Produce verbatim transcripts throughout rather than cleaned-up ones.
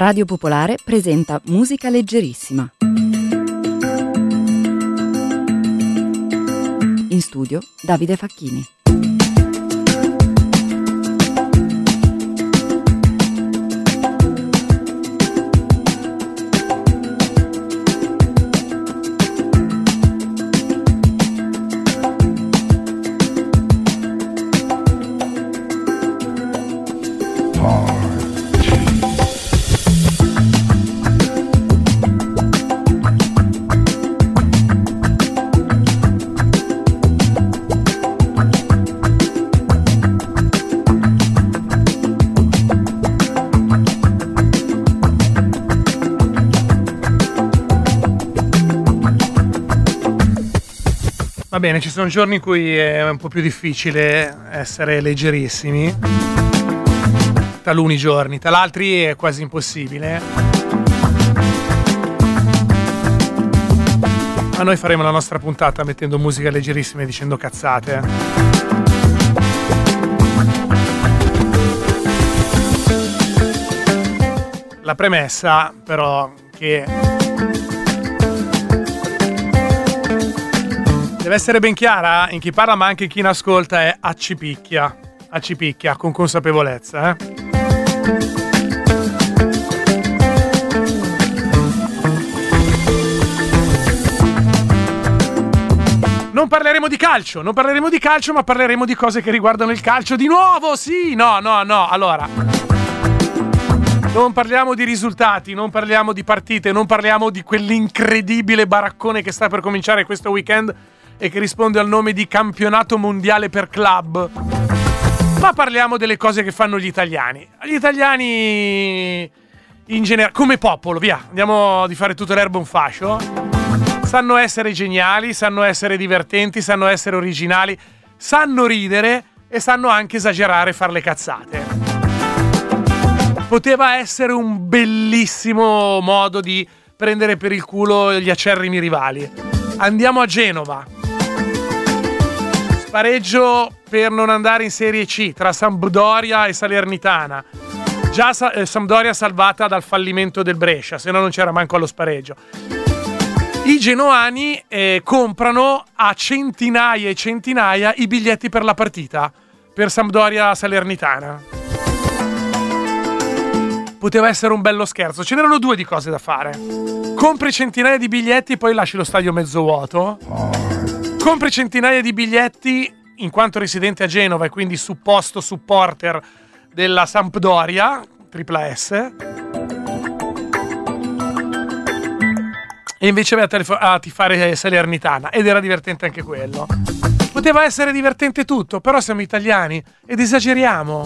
Radio Popolare presenta Musica Leggerissima. In studio Davide Facchini. Va bene, ci sono giorni in cui è un po' più difficile essere leggerissimi, taluni giorni, tal'altri è quasi impossibile. Ma noi faremo la nostra puntata mettendo musica leggerissima e dicendo cazzate. La premessa, però, che deve essere ben chiara in chi parla ma anche in chi ne ascolta, è accipicchia, accipicchia con consapevolezza, eh? Non parleremo di calcio, non parleremo di calcio, ma parleremo di cose che riguardano il calcio di nuovo, sì, no, no, no, allora non parliamo di risultati, non parliamo di partite, non parliamo di quell'incredibile baraccone che sta per cominciare questo weekend e che risponde al nome di campionato mondiale per club, ma parliamo delle cose che fanno gli italiani. Gli italiani in generale, come popolo, via, andiamo di fare tutto l'erba un fascio, sanno essere geniali, sanno essere divertenti, sanno essere originali, sanno ridere e sanno anche esagerare e fare le cazzate. Poteva essere un bellissimo modo di prendere per il culo gli acerrimi rivali. Andiamo a Genova. Pareggio per non andare in Serie C tra Sampdoria e Salernitana. Già eh, Sampdoria salvata dal fallimento del Brescia, se no non c'era manco allo spareggio. I genoani eh, comprano a centinaia e centinaia i biglietti per la partita per Sampdoria Salernitana. Poteva essere un bello scherzo. Ce n'erano due di cose da fare. Compri centinaia di biglietti e poi lasci lo stadio mezzo vuoto. Compri centinaia di biglietti in quanto residente a Genova e quindi supposto supporter della Sampdoria, tripla S. E invece vai a, telefo- a tifare Salernitana ed era divertente anche quello. Poteva essere divertente tutto, però siamo italiani ed esageriamo.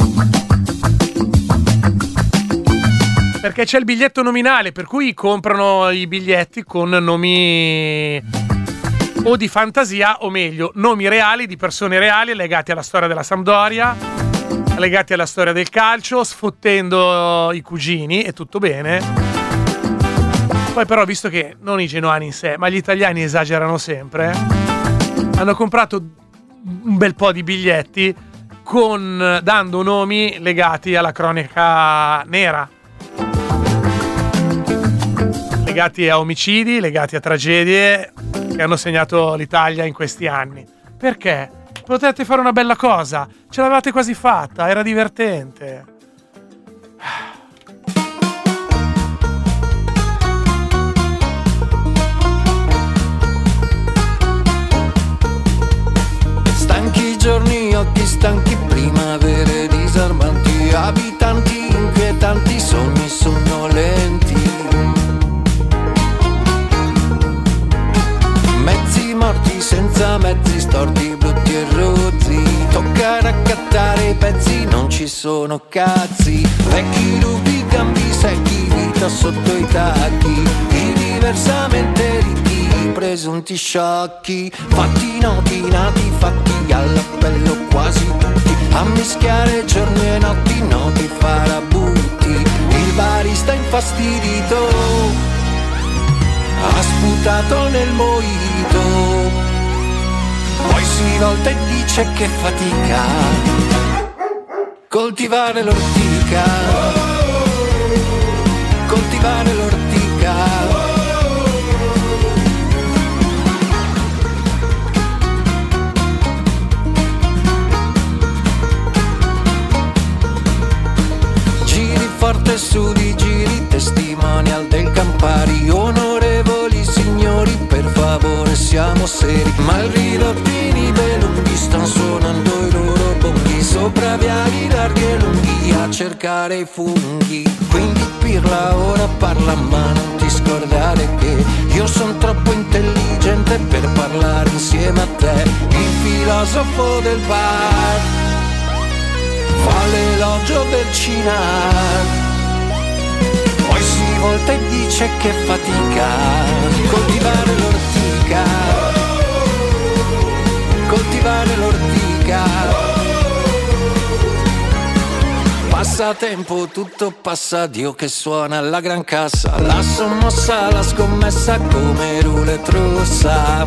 Perché c'è il biglietto nominale, per cui comprano i biglietti con nomi o di fantasia, o meglio, nomi reali di persone reali legati alla storia della Sampdoria, legati alla storia del calcio, sfottendo i cugini e tutto bene. Poi però, visto che non i genoani in sé, ma gli italiani esagerano sempre, hanno comprato un bel po' di biglietti con dando nomi legati alla cronaca nera, legati a omicidi, legati a tragedie che hanno segnato l'Italia in questi anni. Perché? Potete fare una bella cosa, ce l'avevate quasi fatta, era divertente. Stanchi giorni, occhi stanchi, primavere disarmanti, abitanti inquietanti, sogni sonnolenti. Mezzi morti senza mezzi, storti, brutti e rozzi. Tocca raccattare i pezzi, non ci sono cazzi. Vecchi lupi, cambi secchi, vita sotto i tacchi. I diversamente ricchi, presunti sciocchi. Fatti noti, nati, fatti all'appello quasi tutti. A mischiare giorni e notti, noti farabutti. Il barista infastidito ha sputato nel mojito, poi si volta e dice che fatica coltivare l'ortica. notte su di giri, testimonial del Campari. Onorevoli signori, per favore siamo seri, malridottini belunghi stan suonando i loro bonghi sopra viali larghi e lunghi a cercare i funghi. Quindi pirla ora parla, ma non ti scordare che io son troppo intelligente per parlare insieme a te. Il filosofo del bar fa l'elogio del Cinar, poi si volta e dice che fatica coltivare l'ortica, coltivare l'ortica. Passatempo, tutto passa, Dio che suona la gran cassa, la sommossa, la scommessa come roulette russa.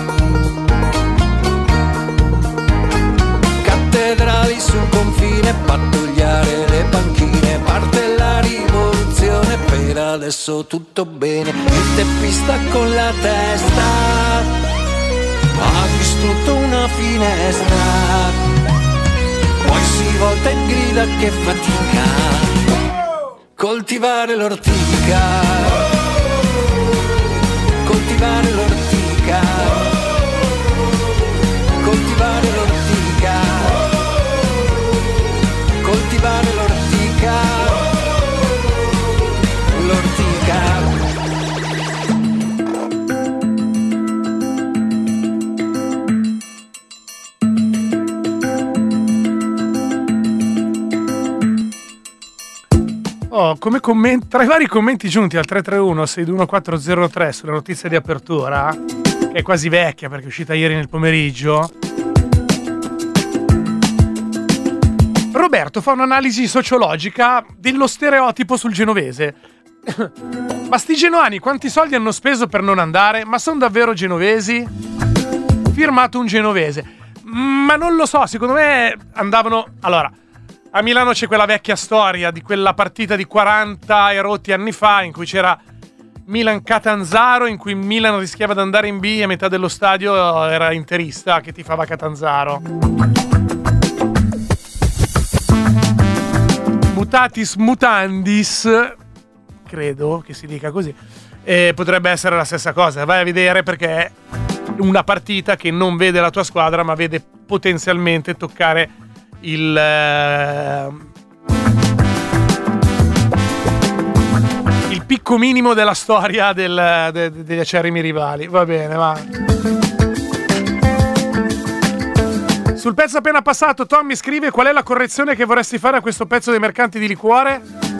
Cattedrali sul confine, pattugliare le panchine, parte la rivoluzione, per adesso tutto bene. Il teppista con la testa ha distrutto una finestra, poi si volta e grida che fatica coltivare l'ortica, coltivare l'ortica, coltivare l'ortica, coltivare l'ortica, l'ortica. Oh, come comment- tra i vari commenti giunti al tre tre uno sei due uno quattro zero tre sulla notizia di apertura, che è quasi vecchia perché è uscita ieri nel pomeriggio, Roberto fa un'analisi sociologica dello stereotipo sul genovese. Ma sti genuani quanti soldi hanno speso per non andare? Ma sono davvero genovesi? Firmato un genovese. Ma non lo so, secondo me andavano... Allora, a Milano c'è quella vecchia storia di quella partita di quaranta e rotti anni fa in cui c'era Milan-Catanzaro, in cui Milan rischiava di andare in B e metà dello stadio era interista che tifava Catanzaro. Mutatis mutandis, credo che si dica così, e potrebbe essere la stessa cosa. Vai a vedere, perché è una partita che non vede la tua squadra ma vede potenzialmente toccare il eh, il picco minimo della storia del, de, degli acerrimi rivali. Va bene, va. Sul pezzo appena passato Tommy scrive: qual è la correzione che vorresti fare a questo pezzo dei mercanti di liquore?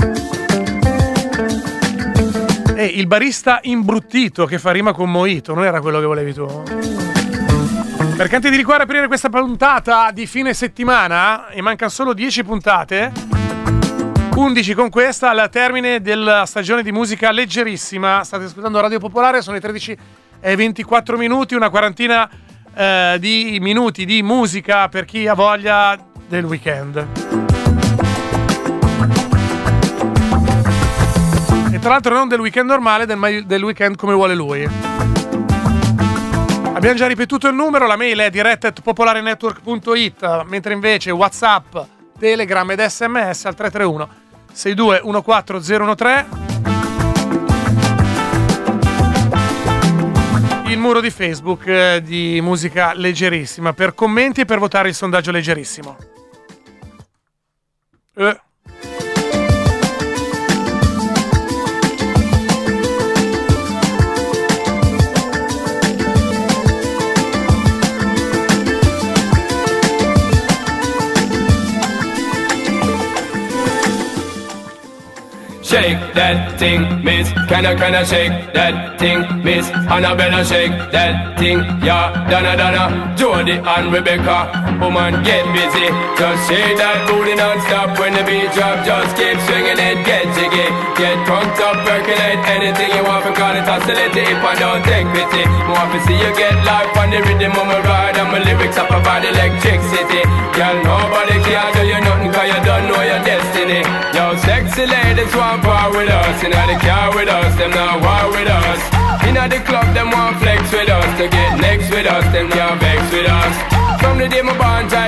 E il barista imbruttito che fa rima con mojito, non era quello che volevi tu? Mercanti di liquore, aprire questa puntata di fine settimana e mancano solo dieci puntate, undici con questa al termine della stagione di musica leggerissima. State ascoltando Radio Popolare, sono le tredici e ventiquattro minuti, una quarantina eh, di minuti di musica per chi ha voglia del weekend. E tra l'altro non del weekend normale, del, del weekend come vuole lui. Abbiamo già ripetuto il numero, la mail è diretta at popolarenetwork punto it, mentre invece WhatsApp, Telegram ed S M S al tre tre uno sei due uno quattro zero uno tre. Il muro di Facebook eh, di musica leggerissima per commenti e per votare il sondaggio leggerissimo. Eh. Shake that thing, miss. Can I, can I shake that thing, miss? Annabella, shake that thing, yeah. Donna, Donna, Jody and Rebecca. Woman, get busy. Just shake that booty non-stop when the beat drop. Just keep swinging it, get jiggy. Get drunk up, percolate anything you want. Because it's oscillate if I don't take pity. More to see you get life on the rhythm of my ride. And my lyrics up about electricity. Girl, nobody can do you nothing cause you don't know your destiny. Yo, sexy ladies want part with us. Inna the car with us, them not war with us. Inna the club, them want flex with us. To get next with us, them can't vex with us. From the day my bonds I ignite my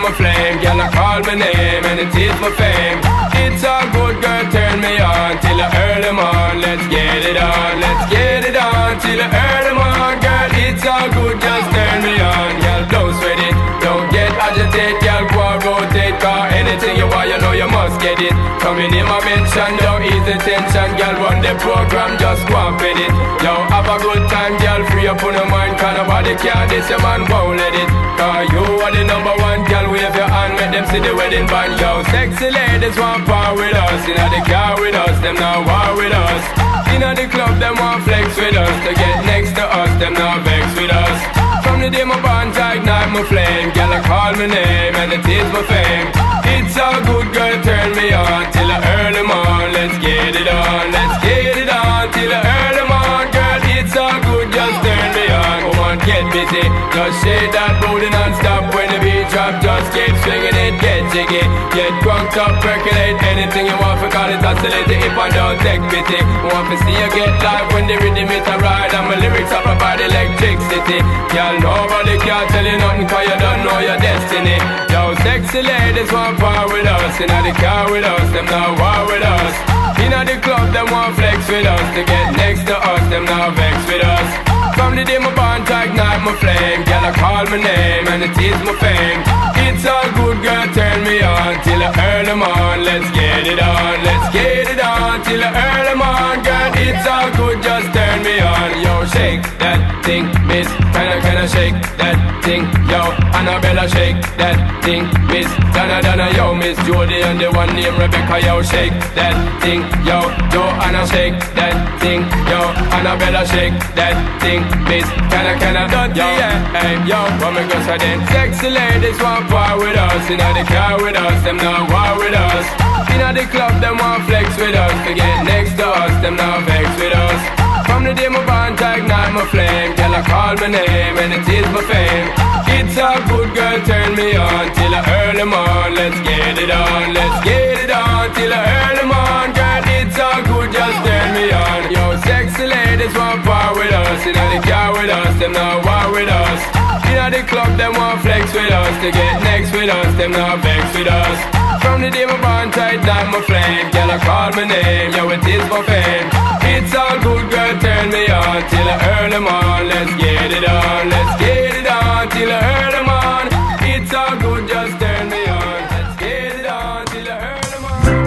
my flame. Girl, I call my name and it is my fame. It's all good, girl, turn me on till I earn them on. Let's get it on, let's get it on till I earn them on. Girl, it's all good, just turn me on. Girl, don't sweat it, don't get agitated. Girl, go and rotate, cause anything you want, you know you must get it. Coming in my mention, don't ease the tension. Girl, run the program, just go and fit it. Yo, have a good time, girl, free up on your mind. Cause nobody care, this your man won't let it. Cause you are the number one, girl, wave your hand, make them see the wedding band. Yo, sexy ladies want part with us. Inna the car with us, them now war with us. Inna the club, them want flex with us. To get next to us, them now vex with us. From the day my bonds I ignite my flame. Girl, I call my name and it is my fame. It's all good, girl, turn me on till I earn them on. Let's get it on, let's get it on till I earn them on. Girl, it's all good, just turn me on. Come on, get busy, just shake that booty non-stop. When the beat drop, just keep swinging it, get jiggy. Get drunk up, percolate anything you want. For call it oscillate if I don't take pity. Want to see you get live when the rhythm it a ride. And my lyrics up about electricity. Girl, nobody can tell you nothing cause you don't know your destiny. Yo, sexy ladies want part with us. Inna the car with us, them now war with us. Inna the club, them want flex with us. To get next to us, them now vex with us. From the day my bond to ignite my flame. Girl, I call my name and it is my fame. It's all good, girl, turn me on till I earn them on. Let's get it on, let's get it on till I earn them on. Girl, it's all good, just turn me on. Yo, shake that thing, miss. Kinda, kinda shake that thing. Yo, Annabella, shake that thing, miss. Donna, Donna, yo, Miss Jody and the one named Rebecca. Yo, shake that thing. Yo, Joanna, shake that thing. Yo, Annabella, shake that thing, miss. Kinda, kinda, yo, hey, yo, what me go say then? Sexy ladies want part with us. Inna the car with us, them now war with us. Inna the club, them want flex with us. To get next to us, them now vex with us. From the day my bond to ignite my flame. Girl, I call my name and it is my fame. It's all good, girl, turn me on till I earn them on. Let's get it on, let's get it on till I earn them on. Girl, it's all good, just turn me on. Yo, sexy ladies want part with us. Inna the car with us, them now war with us. Inna the club, them want flex with us. To get next with us, them now vex with us. From the day my bond tight down my flame. Girl, I call my name, yo, it is my fame. It's all good, girl, turn me on till I earn them on. Let's get it on, let's get it on till I earn them on. It's all good, just turn me on. Let's get it on till I earn them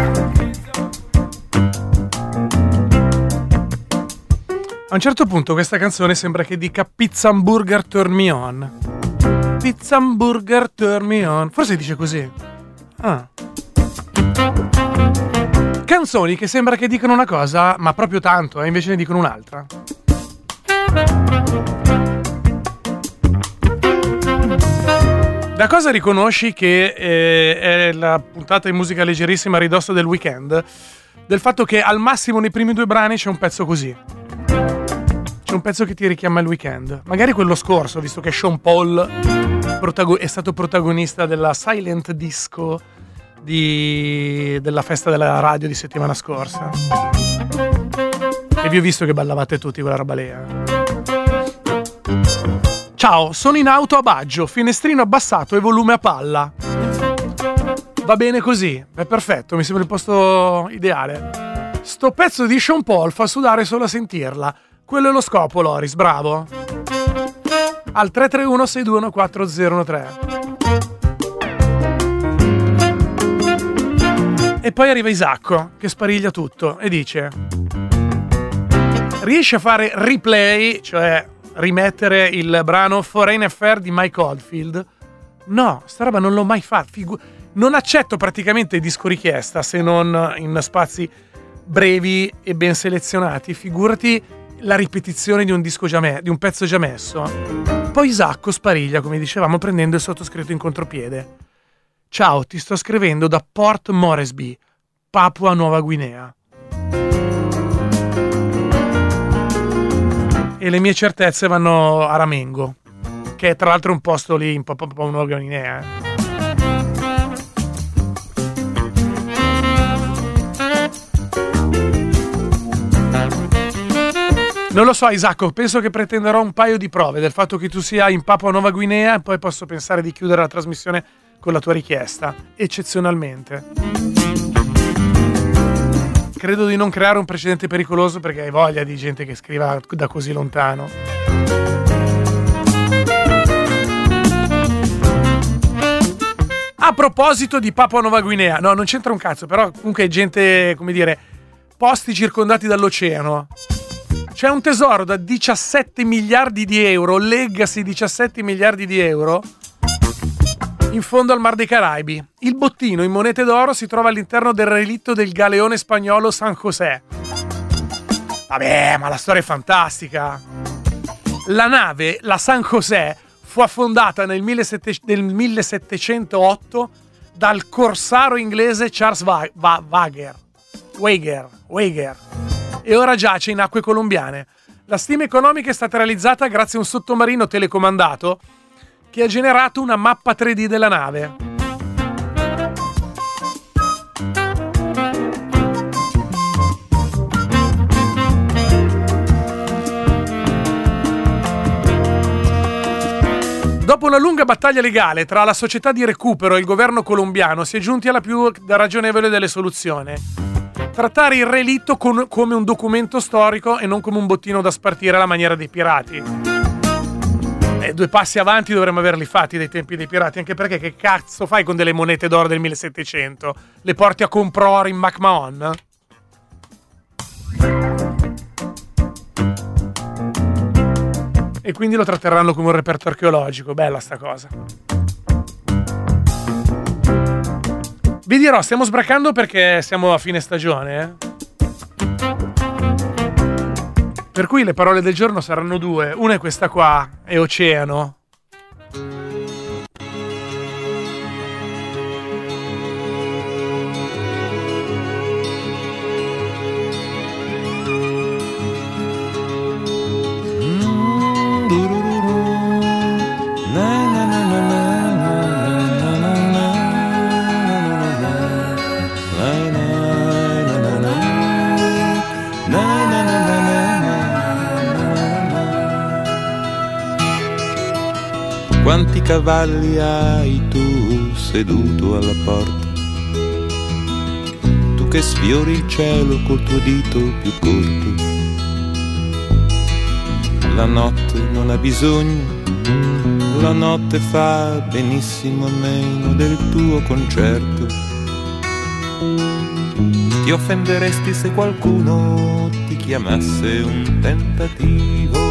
on. A un certo punto questa canzone sembra che dica Pizza Hamburger Turn Me On. Pizza Hamburger Turn Me On. Forse dice così. Ah. Canzoni che sembra che dicano una cosa, ma proprio tanto, e eh, invece ne dicono un'altra. Da cosa riconosci che eh, è la puntata di musica leggerissima a ridosso del weekend? Del fatto che al massimo nei primi due brani c'è un pezzo così. C'è un pezzo che ti richiama il weekend. Magari quello scorso, visto che Sean Paul protago- è stato protagonista della Silent Disco di, della festa della radio di settimana scorsa. E vi ho visto che ballavate tutti quella roba lì. Eh? Ciao, sono in auto a Baggio, finestrino abbassato e volume a palla. Va bene così, è perfetto, mi sembra il posto ideale. Sto pezzo di Sean Paul fa sudare solo a sentirla. Quello è lo scopo, Loris, bravo. Al tre tre uno sei due uno quattro zero uno tre. E poi arriva Isacco, che spariglia tutto, e dice: riesci a fare replay, cioè rimettere il brano Foreign Affair di Mike Oldfield? No, sta roba non l'ho mai fatta. Figu- non accetto praticamente il disco richiesta se non in spazi brevi e ben selezionati. Figurati la ripetizione di un disco già me- di un pezzo già messo. Poi Isacco spariglia, come dicevamo, prendendo il sottoscritto in contropiede. Ciao, ti sto scrivendo da Port Moresby, Papua Nuova Guinea. E le mie certezze vanno a Ramengo, che è tra l'altro un posto lì in Papua Nuova Guinea. Eh. Non lo so, Isacco, penso che pretenderò un paio di prove del fatto che tu sia in Papua Nuova Guinea e poi posso pensare di chiudere la trasmissione con la tua richiesta, eccezionalmente. Credo di non creare un precedente pericoloso perché hai voglia di gente che scriva da così lontano. A proposito di Papua Nuova Guinea, no, non c'entra un cazzo, però comunque è gente, come dire, posti circondati dall'oceano. C'è un tesoro da diciassette miliardi di euro, legacy diciassette miliardi di euro, in fondo al Mar dei Caraibi. Il bottino in monete d'oro si trova all'interno del relitto del galeone spagnolo San José. Vabbè, ma la storia è fantastica. La nave, la San José, fu affondata nel millesettecentootto dal corsaro inglese Charles Wager, Wager, Wager, e ora giace in acque colombiane. La stima economica è stata realizzata grazie a un sottomarino telecomandato che ha generato una mappa tre D della nave. Dopo una lunga battaglia legale tra la società di recupero e il governo colombiano si è giunti alla più ragionevole delle soluzioni: trattare il relitto con, come un documento storico e non come un bottino da spartire alla maniera dei pirati. E due passi avanti dovremmo averli fatti dai tempi dei pirati, anche perché che cazzo fai con delle monete d'oro del millesettecento? Le porti a comprare in McMahon? E quindi lo tratteranno come un reperto archeologico. Bella sta cosa. Vi dirò, stiamo sbracando perché siamo a fine stagione, eh? Per cui le parole del giorno saranno due. Una è questa qua, è oceano. Quanti cavalli hai tu seduto alla porta? Tu che sfiori il cielo col tuo dito più corto. La notte non ha bisogno, la notte fa benissimo a meno del tuo concerto. Ti offenderesti se qualcuno ti chiamasse un tentativo.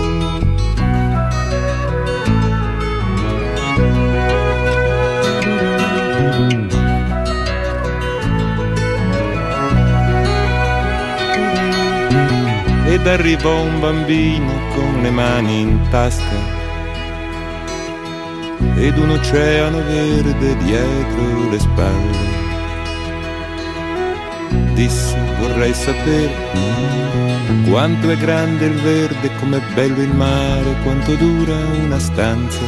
Ed arrivò un bambino con le mani in tasca ed un oceano verde dietro le spalle. Disse: vorrei sapere quanto è grande il verde, com'è bello il mare, quanto dura una stanza.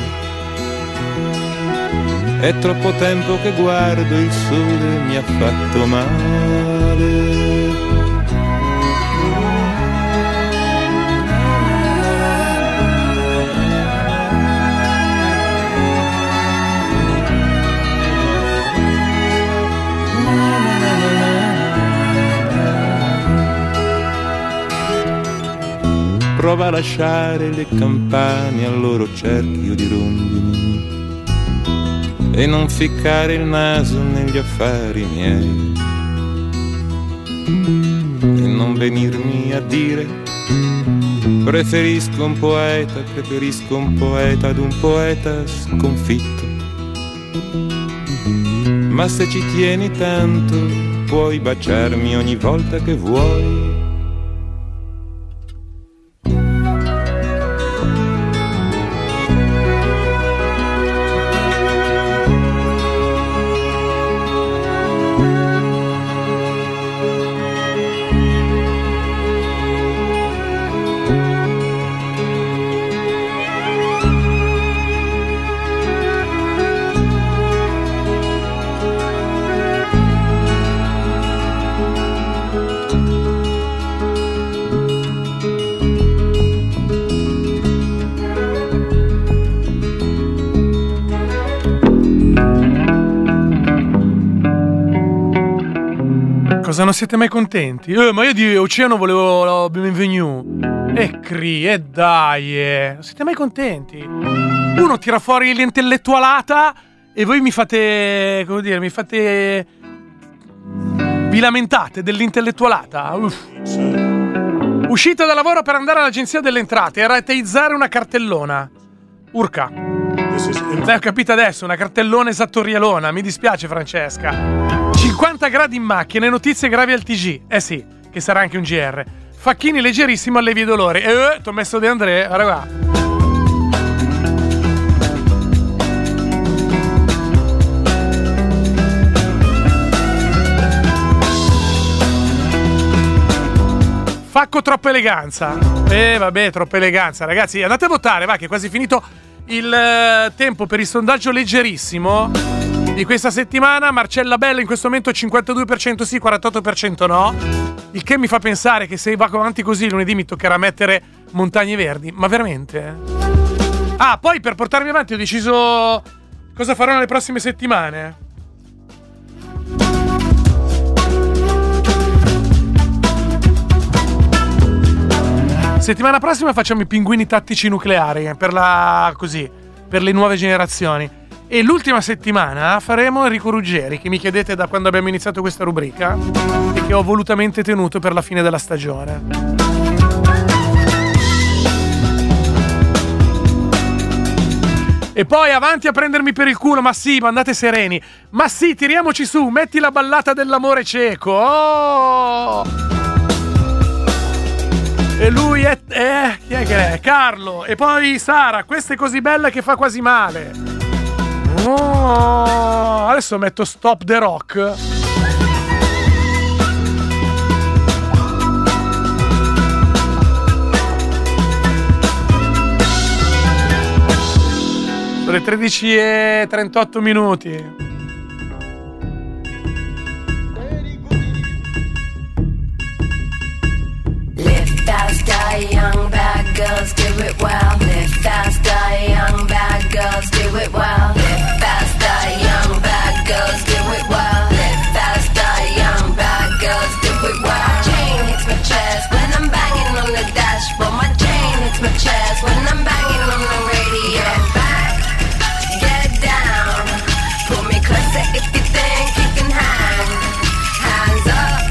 È troppo tempo che guardo il sole, mi ha fatto male. Prova a lasciare le campane al loro cerchio di rondini e non ficcare il naso negli affari miei e non venirmi a dire preferisco un poeta, preferisco un poeta ad un poeta sconfitto. Ma se ci tieni tanto puoi baciarmi ogni volta che vuoi. Cosa, non siete mai contenti? Eh, ma io di Oceano volevo la Bienvenue. E cri, e dai, eh. Non siete mai contenti? Uno tira fuori l'intellettualata e voi mi fate, come dire, mi fate... Vi lamentate dell'intellettualata? Uff. Uscita da lavoro per andare all'agenzia delle entrate e rateizzare una cartellona. Urca. L'hai capito adesso, una cartellona esattorialona. Mi dispiace, Francesca. cinquanta gradi in macchina e notizie gravi al T G. Eh sì, che sarà anche un G R. Facchini leggerissimo allevia dolori. Eh, t'ho messo De André, guarda qua. Facco troppa eleganza. Eh vabbè, troppa eleganza. Ragazzi, andate a votare, va, che è quasi finito il eh, tempo per il sondaggio leggerissimo di questa settimana. Marcella Bella in questo momento cinquantadue per cento sì, quarantotto per cento no. Il che mi fa pensare che se va avanti così lunedì mi toccherà mettere Montagne Verdi. Ma veramente? Ah, poi per portarmi avanti ho deciso cosa farò nelle prossime settimane. Settimana prossima facciamo i pinguini tattici nucleari per la così, per le nuove generazioni. E l'ultima settimana faremo Enrico Ruggeri, che mi chiedete da quando abbiamo iniziato questa rubrica e che ho volutamente tenuto per la fine della stagione. E poi avanti a prendermi per il culo, ma sì, ma andate sereni. Ma sì, tiriamoci su, metti la ballata dell'amore cieco. Oh! E lui è, è... chi è che è? Carlo. E poi Sara, questa è così bella che fa quasi male. Oh, adesso metto Stop the Rock. Sono le tredici e trentotto minuti. Faster, young bad girls, do it well. Live faster, young bad girls, do it well. Live faster, young bad girls, do it well. Live faster, young bad girls, do it well. My chain hits my chest when I'm banging on the dashboard. My chain hits my chest when I'm banging on the radio. Get back, get down, pull me closer if you think you can hang. Hands up,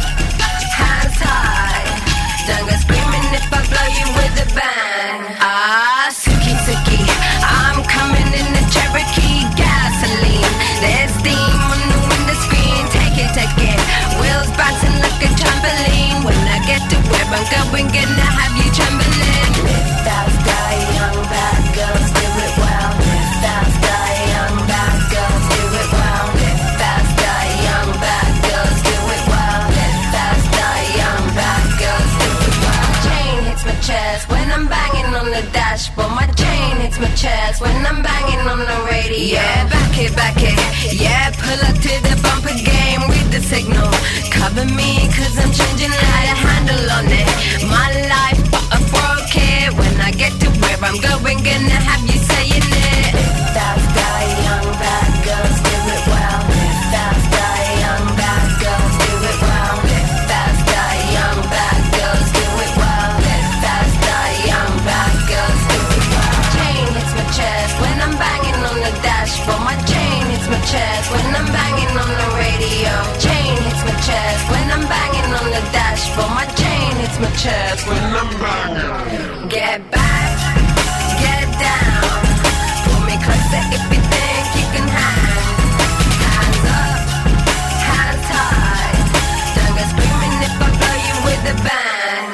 hands high, don't go screaming if I blow you with a bang. Ah, Suki Suki, I'm coming in the Cherokee gasoline. There's steam on the window screen, take it, take it. Wheels bouncing like a trampoline. When I get to where I'm going, gonna have you trembling. Live faster, young bad girls, do it well. Live faster, young bad girls, do it well. Live faster, young bad girls, do it well. Live faster, young bad girls, do it well. My chain hits my chest when I'm banging on the dashboard. My chain hits my chest when I'm banging on the radio. Yeah, back it, back it. Yeah, pull up to the bumper game with the signal. Cover me cause I'm changing how to handle on it. My life, but I broke it. When I get to where I'm going, gonna have you saying it. Live faster, young bad girls, do it well. Live faster, young bad girls, do it well. Live faster, young bad girls, do it well. Live faster, young bad girls, do it well. My chain hits my chest when I'm banging on the dashboard. My chain hits my chest when I'm banging on the radio. Chain hits my chest when I'm banging on the dashboard. My chain hits my chest when I'm banging. Get back, get down, pull me closer if you think you can hang. Hands up, hands high, don't go screaming if I blow you with a bang.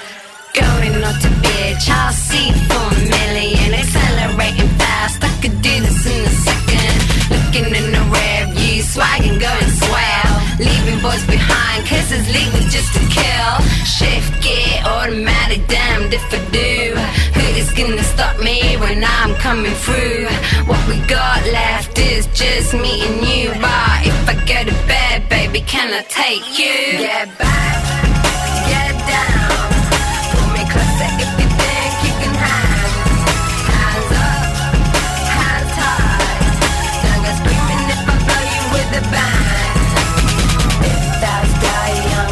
Going not to bitch, I'll see for a million. Accelerating fast, I could do this in a second. Looking in the rear view, swagging, going swell. Leaving boys behind, cause it's legal just to kill. Shift gear, automatic, damned if I do. Who is gonna stop me when I'm coming through? What we got left is just me and you. But if I go to bed, baby, can I take you? Get back, get down, pull me closer if you think you can hang. Hands up, hands high, don't go screaming if I blow you with a bang. Live faster, young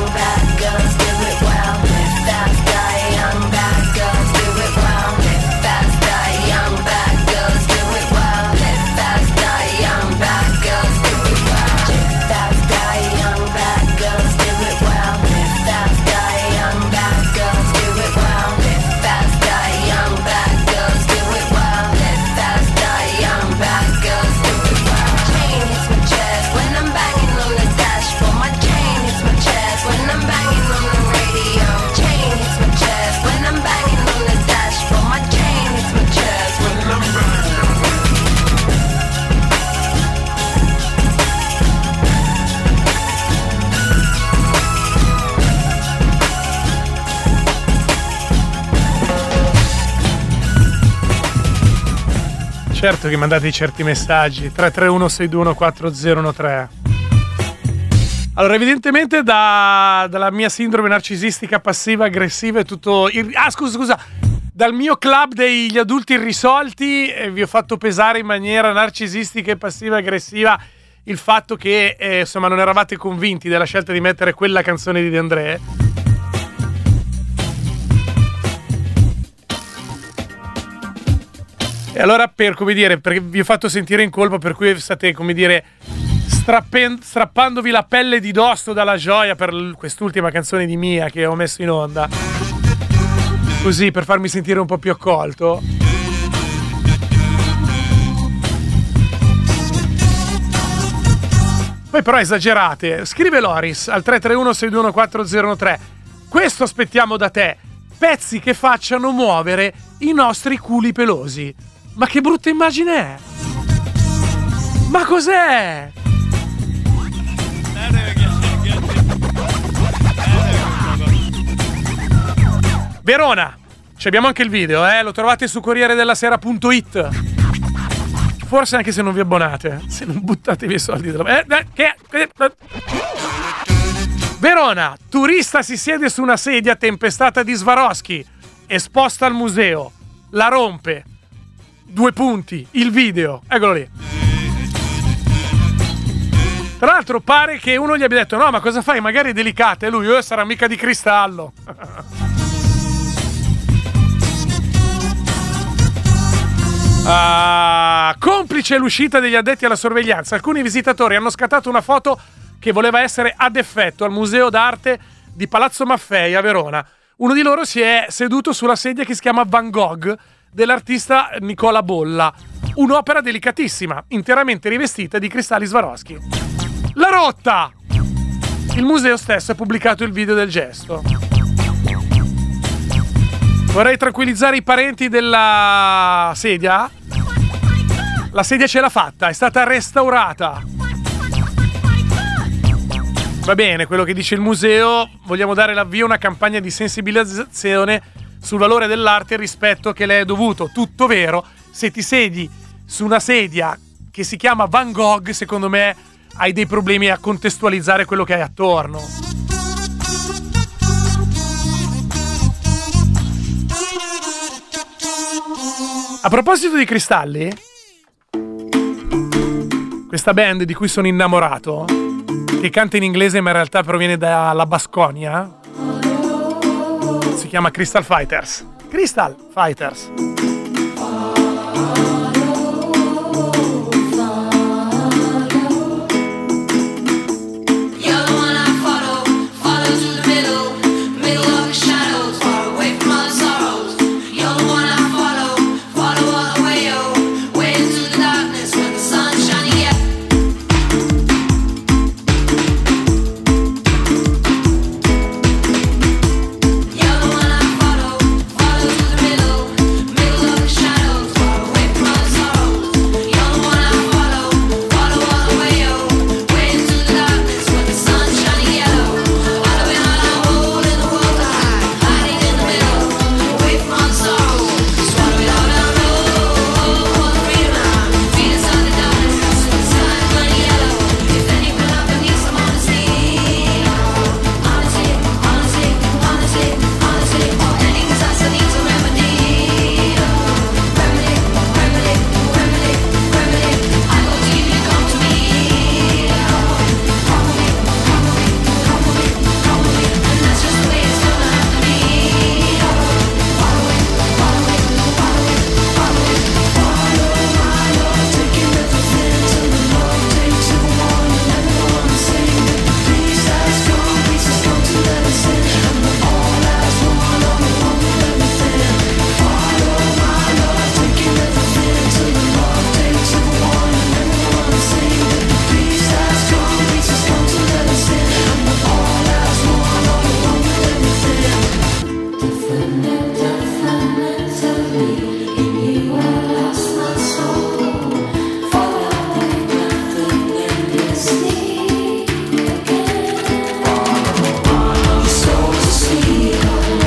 Certo che mandate certi messaggi. Tre tre uno sei due uno quattro zero uno tre. Allora, evidentemente da, dalla mia sindrome narcisistica passiva aggressiva è tutto... Ir- ah, scusa, scusa. Dal mio club degli adulti irrisolti eh, vi ho fatto pesare in maniera narcisistica e passiva aggressiva il fatto che eh, insomma non eravate convinti della scelta di mettere quella canzone di De André. E allora, per come dire, perché vi ho fatto sentire in colpa, per cui state, come dire, strappen- strappandovi la pelle di dosso dalla gioia per l- quest'ultima canzone di Mia che ho messo in onda, così per farmi sentire un po' più accolto. Poi però esagerate. Scrive Loris al tre tre uno sei due uno quattro zero uno tre. Questo aspettiamo da te, pezzi che facciano muovere i nostri culi pelosi. Ma che brutta immagine è? Ma cos'è? Verona, ci abbiamo anche il video, eh? Lo trovate su corriere della sera punto it. Forse anche se non vi abbonate, se non buttate via i soldi della... eh, eh, che... eh. Verona, turista si siede su una sedia tempestata di Swarovski, esposta al museo, la rompe. Due punti, il video, eccolo lì. Tra l'altro pare che uno gli abbia detto no, ma cosa fai? Magari è delicata. E lui, oh, sarà mica di cristallo. Ah, complice l'uscita degli addetti alla sorveglianza, alcuni visitatori hanno scattato una foto che voleva essere ad effetto al Museo d'Arte di Palazzo Maffei a Verona. Uno di loro si è seduto sulla sedia che si chiama Van Gogh dell'artista Nicola Bolla, un'opera delicatissima, interamente rivestita di cristalli Swarovski. La rotta! Il museo stesso ha pubblicato il video del gesto. Vorrei tranquillizzare i parenti della sedia. La sedia ce l'ha fatta, è stata restaurata. Va bene, quello che dice il museo, vogliamo dare l'avvio a una campagna di sensibilizzazione sul valore dell'arte e il rispetto che le è dovuto. Tutto vero, se ti siedi su una sedia che si chiama Van Gogh, secondo me hai dei problemi a contestualizzare quello che hai attorno. A proposito di cristalli, questa band di cui sono innamorato, che canta in inglese ma in realtà proviene dalla Basconia, si chiama Crystal Fighters. Crystal Fighters.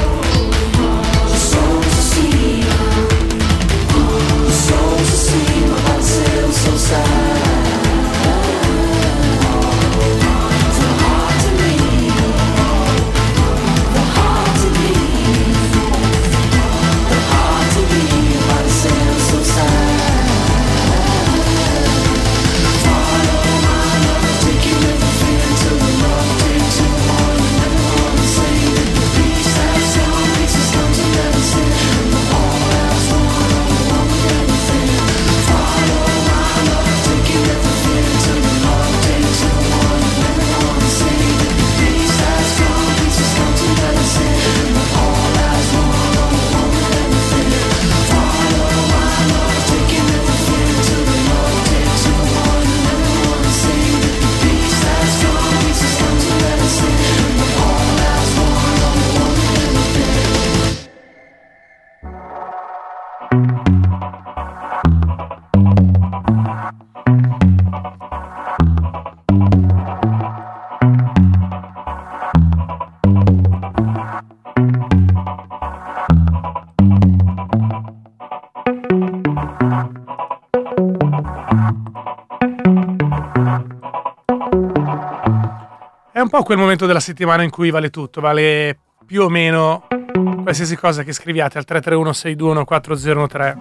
See po' quel momento della settimana in cui vale tutto, vale più o meno qualsiasi cosa che scriviate al tre tre uno sei due uno quattro zero uno tre.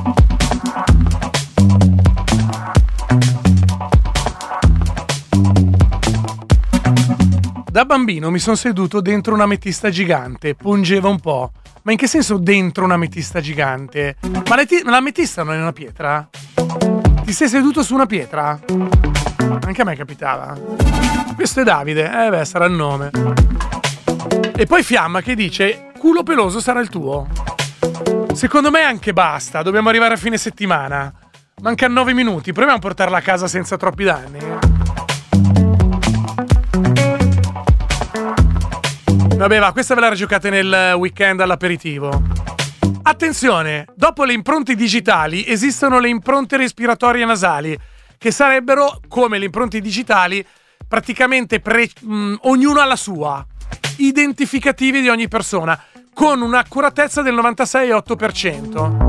Da bambino mi sono seduto dentro un'ametista gigante, pungeva un po'. Ma in che senso dentro un'ametista gigante? Ma l'ametista non è una pietra? Ti sei seduto su una pietra? Anche a me capitava. Questo è Davide, eh beh, sarà il nome. E poi Fiamma che dice: culo peloso sarà il tuo. Secondo me anche basta, dobbiamo arrivare a fine settimana. Mancano nove minuti, proviamo a portarla a casa senza troppi danni. Vabbè, va, questa ve la giocate nel weekend all'aperitivo. Attenzione, dopo le impronte digitali esistono le impronte respiratorie nasali, che sarebbero, come le impronte digitali, praticamente pre- mh, ognuno ha la sua, identificativi di ogni persona, con un'accuratezza del novantasei virgola otto per cento.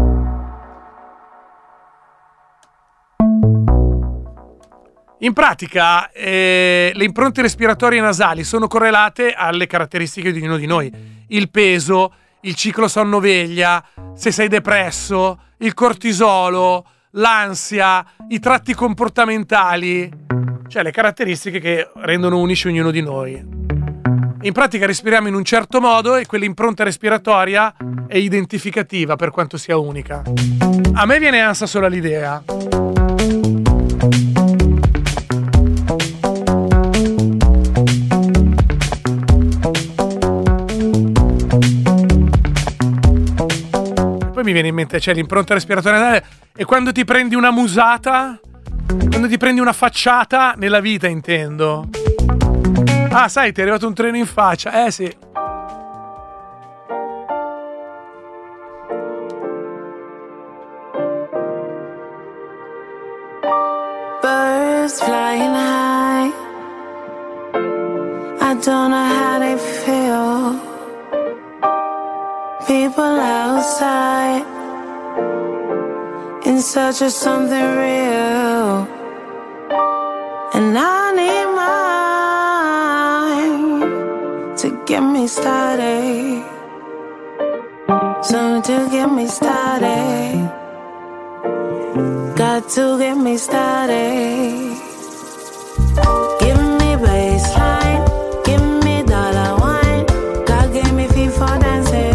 In pratica eh, le impronte respiratorie nasali sono correlate alle caratteristiche di ognuno di noi: il peso, il ciclo sonno-veglia, se sei depresso, il cortisolo, l'ansia, i tratti comportamentali, cioè le caratteristiche che rendono unici ognuno di noi. In pratica respiriamo in un certo modo e quell'impronta respiratoria è identificativa per quanto sia unica. A me viene ansia solo l'idea. Mi viene in mente, c'è l'impronta respiratoria e quando ti prendi una musata, quando ti prendi una facciata nella vita, intendo. Ah, sai, ti è arrivato un treno in faccia. Eh sì. Birds flying high, I don't know how they feel. People outside in search of something real, and I need mine to get me started, something to get me started, got to get me started. Give me baseline, give me dollar wine, God gave me feet for dancing.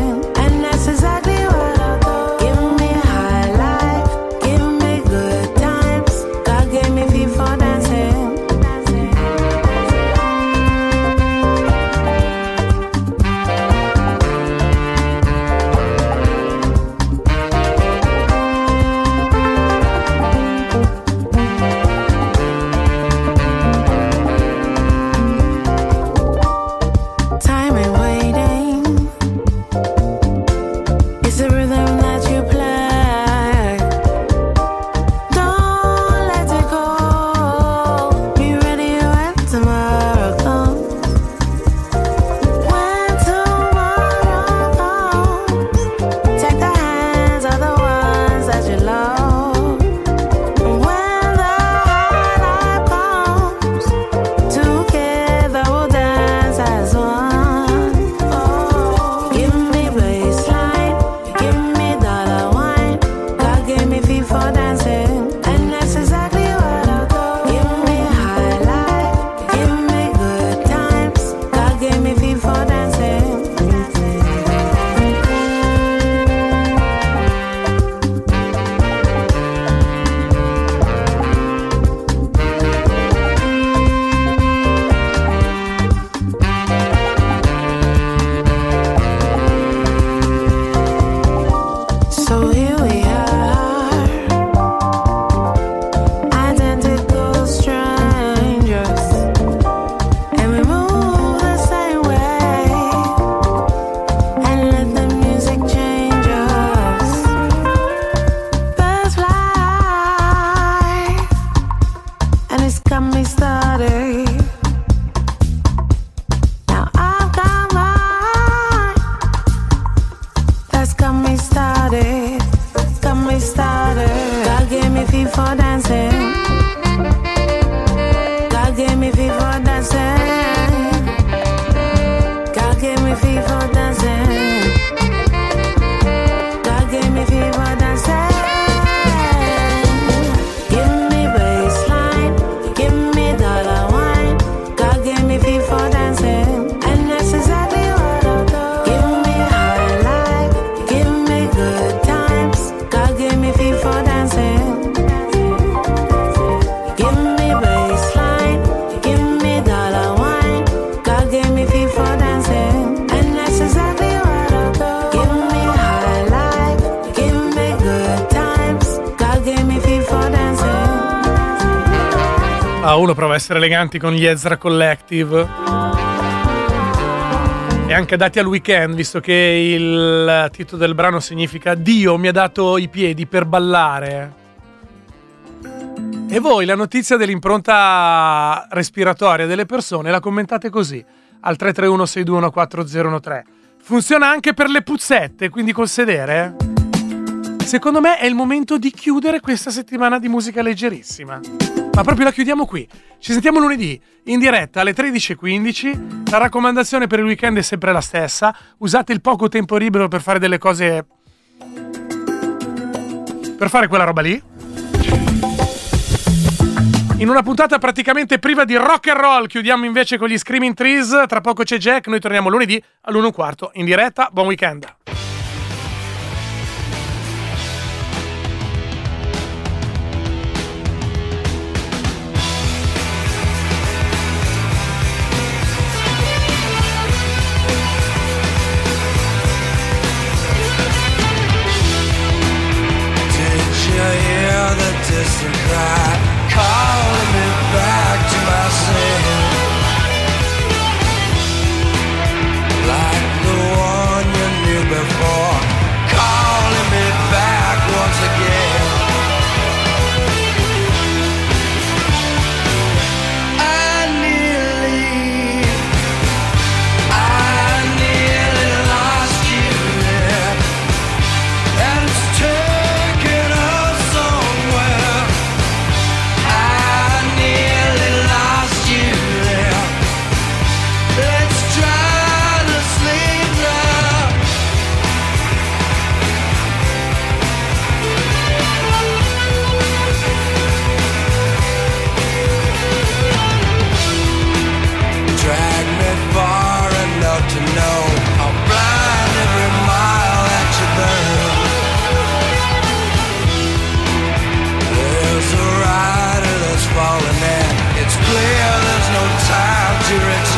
for dancing. Ah, uno prova a essere eleganti con gli Ezra Collective. E anche dati al weekend, visto che il titolo del brano significa Dio mi ha dato i piedi per ballare. E voi la notizia dell'impronta respiratoria delle persone la commentate così, al tre tre uno sei due uno quattro zero uno tre. Funziona anche per le puzzette, quindi col sedere? Secondo me è il momento di chiudere questa settimana di musica leggerissima. Ma proprio la chiudiamo qui. Ci sentiamo lunedì in diretta alle tredici e quindici. La raccomandazione per il weekend è sempre la stessa. Usate il poco tempo libero per fare delle cose, per fare quella roba lì. In una puntata praticamente priva di rock and roll chiudiamo invece con gli Screaming Trees. Tra poco c'è Jack. Noi torniamo lunedì all'uno e un quarto in diretta. Buon weekend. The distant cry calling me back to myself, like the one you knew before, calling me back once again. I nearly, I nearly lost you there, and it's taken us somewhere. I nearly lost you there. Let's try to sleep now. Drag me far enough to know how blind every mile that you burn. There's a rider that's falling in. It's clear there's no time to return.